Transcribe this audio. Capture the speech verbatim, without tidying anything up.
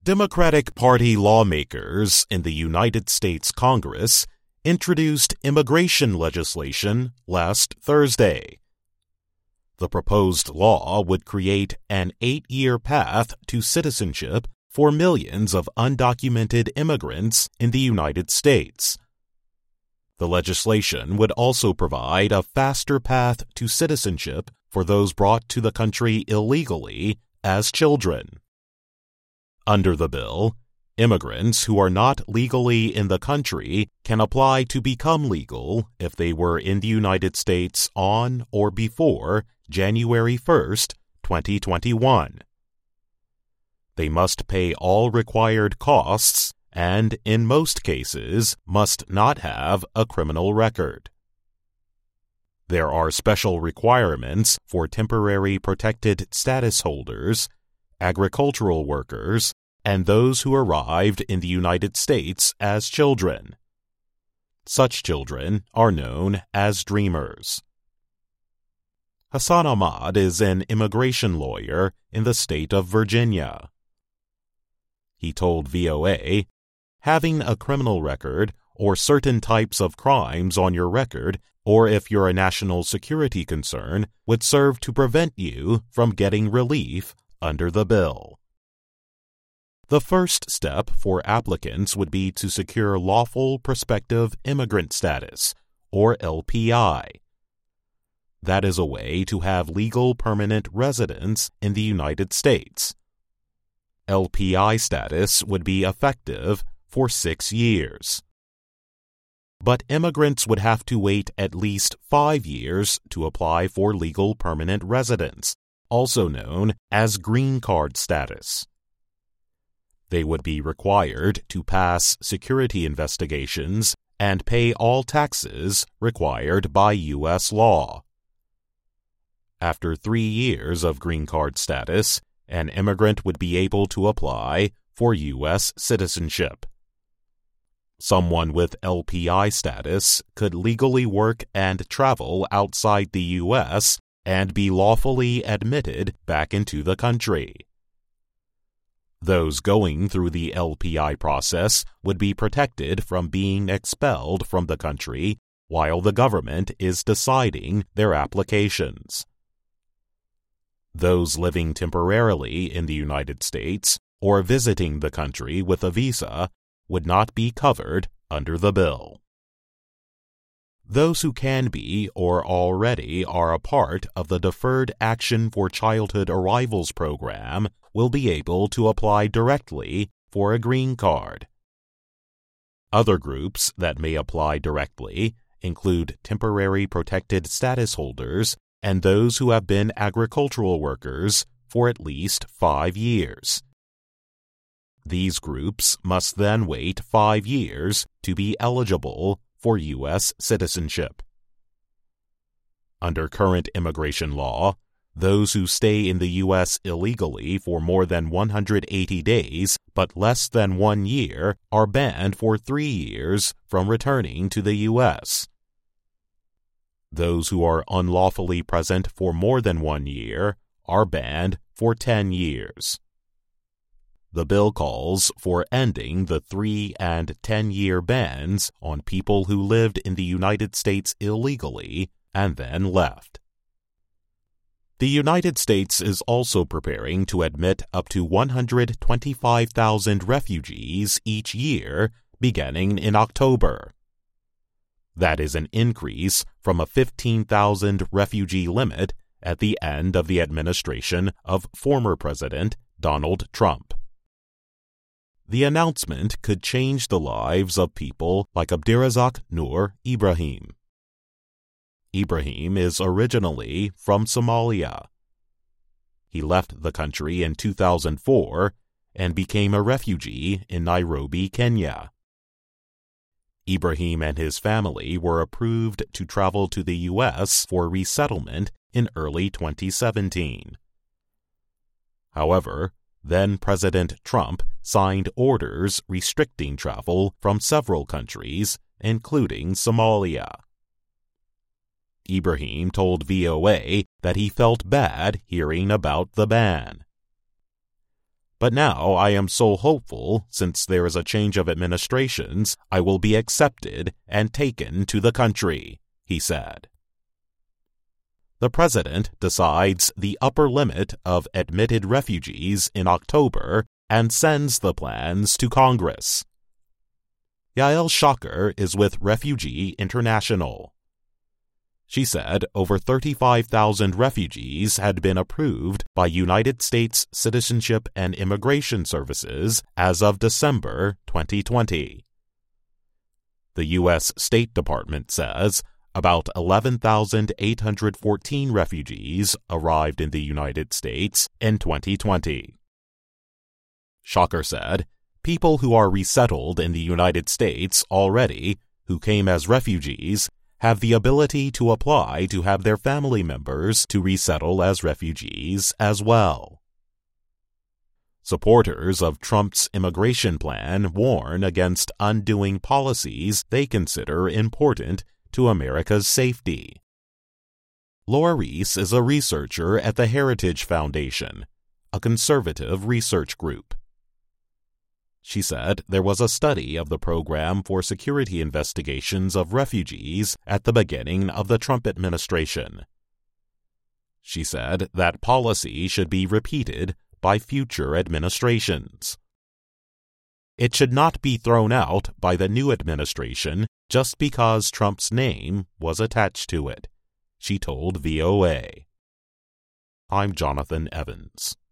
Democratic Party lawmakers in the United States Congress introduced immigration legislation last Thursday. The proposed law would create an eight-year path to citizenship for millions of undocumented immigrants in the United States. The legislation would also provide a faster path to citizenship for those brought to the country illegally as children. Under the bill, immigrants who are not legally in the country can apply to become legal if they were in the United States on or before January first, twenty twenty-one. They must pay all required costs and, in most cases, must not have a criminal record. There are special requirements for temporary protected status holders, agricultural workers, and those who arrived in the United States as children. Such children are known as dreamers. Hassan Ahmad is an immigration lawyer in the state of Virginia. He told V O A, "Having a criminal record or certain types of crimes on your record, or if you're a national security concern, would serve to prevent you from getting relief under the bill." The first step for applicants would be to secure lawful prospective immigrant status, or L P I. That is a way to have legal permanent residence in the United States. L P I status would be effective for six years. But immigrants would have to wait at least five years to apply for legal permanent residence, also known as green card status. They would be required to pass security investigations and pay all taxes required by U S law. After three years of green card status, an immigrant would be able to apply for U S citizenship. Someone with L P I status could legally work and travel outside the U S and be lawfully admitted back into the country. Those going through the L P I process would be protected from being expelled from the country while the government is deciding their applications. Those living temporarily in the United States or visiting the country with a visa would not be covered under the bill. Those who can be or already are a part of the Deferred Action for Childhood Arrivals program will be able to apply directly for a green card. Other groups that may apply directly include temporary protected status holders and those who have been agricultural workers for at least five years. These groups must then wait five years to be eligible for U S citizenship. Under current immigration law, those who stay in the U S illegally for more than one hundred eighty days but less than one year are banned for three years from returning to the U S. Those who are unlawfully present for more than one year are banned for ten years. The bill calls for ending the three- and ten-year bans on people who lived in the United States illegally and then left. The United States is also preparing to admit up to one hundred twenty-five thousand refugees each year, beginning in October. That is an increase from a fifteen thousand refugee limit at the end of the administration of former President Donald Trump. The announcement could change the lives of people like Abdirazak Nur Ibrahim. Ibrahim is originally from Somalia. He left the country in two thousand four and became a refugee in Nairobi, Kenya. Ibrahim and his family were approved to travel to the U S for resettlement in early twenty seventeen. However, then-President Trump signed orders restricting travel from several countries, including Somalia. Ibrahim told V O A that he felt bad hearing about the ban. But now I am so hopeful, since there is a change of administrations, I will be accepted and taken to the country, he said. The president decides the upper limit of admitted refugees in October and sends the plans to Congress. Yael Shacher is with Refugee International. She said over thirty-five thousand refugees had been approved by United States Citizenship and Immigration Services as of December twenty twenty. The U S State Department says about eleven thousand eight hundred fourteen refugees arrived in the United States in twenty twenty. Shacher said, people who are resettled in the United States already, who came as refugees, have the ability to apply to have their family members to resettle as refugees as well. Supporters of Trump's immigration plan warn against undoing policies they consider important to America's safety. Laura Reese is a researcher at the Heritage Foundation, a conservative research group. She said there was a study of the program for security investigations of refugees at the beginning of the Trump administration. She said that policy should be repeated by future administrations. It should not be thrown out by the new administration just because Trump's name was attached to it, she told V O A. I'm Jonathan Evans.